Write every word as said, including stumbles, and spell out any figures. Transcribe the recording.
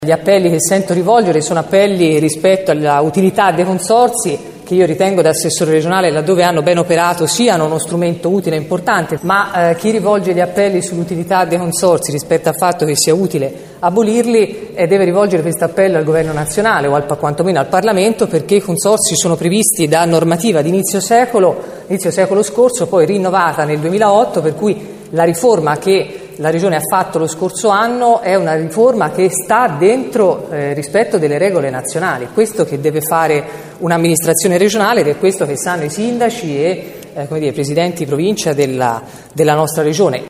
Gli appelli che sento rivolgere sono appelli rispetto alla utilità dei consorzi, che io ritengo da assessore regionale, laddove hanno ben operato, siano uno strumento utile e importante, ma eh, chi rivolge gli appelli sull'utilità dei consorzi rispetto al fatto che sia utile abolirli eh, deve rivolgere questo appello al Governo nazionale o al, quantomeno al Parlamento, perché i consorzi sono previsti da normativa di inizio secolo, inizio secolo scorso, poi rinnovata nel duemilaotto, per cui la riforma che la Regione ha fatto lo scorso anno è una riforma che sta dentro eh, rispetto delle regole nazionali. Questo che deve fare un'amministrazione regionale ed è questo che sanno i sindaci e eh, come dire, i presidenti di provincia della, della nostra Regione.